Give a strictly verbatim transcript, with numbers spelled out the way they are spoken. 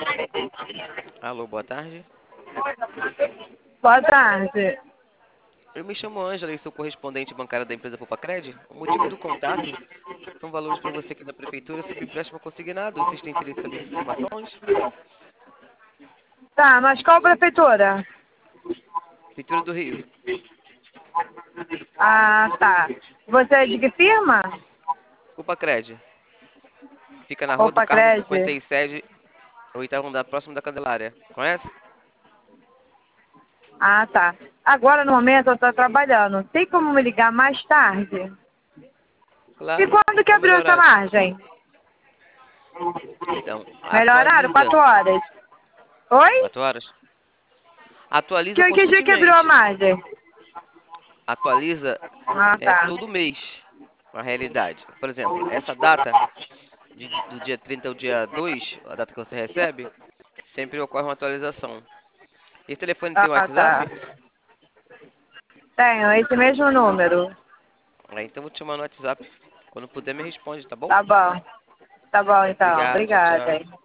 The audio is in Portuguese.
Alô, boa tarde. Boa tarde. Eu me chamo Ângela e sou correspondente bancário da empresa Popacred. O motivo do contato são valores para você aqui da prefeitura sobre empréstimo consignado. Vocês têm interesse em saber essas informações? Tá, mas qual prefeitura? Prefeitura do Rio. Ah, tá. Você é de que firma? Popacred. Fica na rua do Opa, Carmo Cred. cinquenta e sete, oitavo andar, próximo da Candelária. Conhece? Ah, tá. Agora, no momento, eu estou trabalhando. Tem como me ligar mais tarde? E Claro. quando que Qual o abriu melhor essa horário? margem? Então, Melhor horário? atualiza. Quatro horas. Oi? Quatro horas? Atualiza Que, que dia que abriu a constantemente. margem? Atualiza Ah, é, tá. todo mês a realidade. Por exemplo, essa data, de- do dia trinta ao dia dois, a data que você recebe, sempre ocorre uma atualização. Esse telefone tem Ah, tá. WhatsApp? Tenho esse mesmo número. Ah, então vou te chamar no WhatsApp. Quando puder, me responde, tá bom? Tá bom. Tá bom, então. Obrigado, tchau, Obrigada. tchau. Hein?